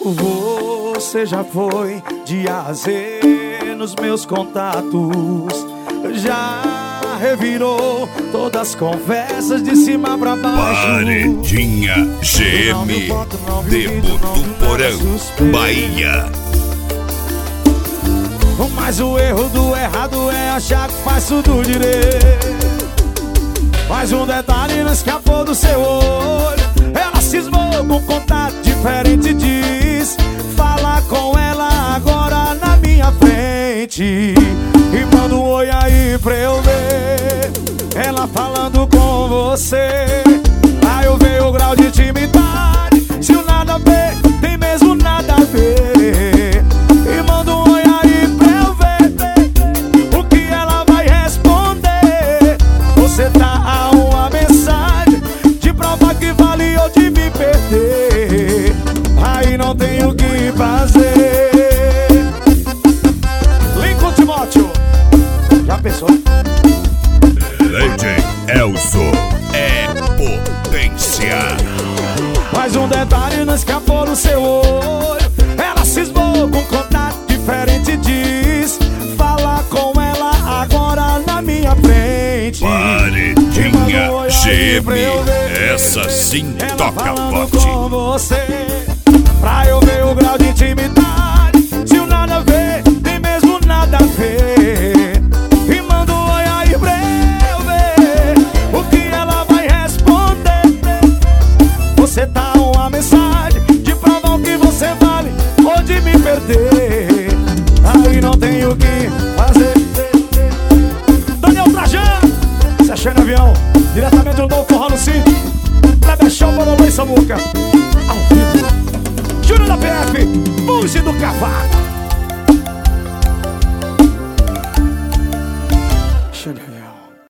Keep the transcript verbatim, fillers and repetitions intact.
Você já foi de A a Z nos meus contatos, já revirou todas as conversas de cima pra baixo. Paredinha G M de Botuporão, Bahia. Mas o erro do errado é achar que faz tudo direito. Mais um detalhe não escapou do seu olho. Ela cismou com contato diferente, diz: fala com ela agora na minha frente e manda um oi aí pra eu ver ela falando com você. Aí eu ver o grau de intimidade, se o nada a ver tem mesmo nada a ver. E manda um oi aí pra eu ver o que ela vai responder. Você tá a uma mensagem de prova que vale ou de me perder. Aí não tenho o que fazer. Lincoln Timóteo, já pensou? Lady Elzo é potência. Mais um detalhe não escapou do seu olho. Ela cismou com contato diferente, diz: fala com ela agora na minha frente. Paredinha G M, essa sim toca forte. Com você, pra eu ver o grau de intimidade, se o nada a ver tem mesmo nada a ver. E manda um oi aí pra eu ver o que ela vai responder. Você tá uma mensagem de provar o que você vale ou de me perder. Aí não tenho o que fazer. Daniel Trajano, se achando avião, diretamente do novo Forró no Cinto. Leve show para o Luiz Samuca ao vivo. Júnior da P F, Fuge do Cavaco.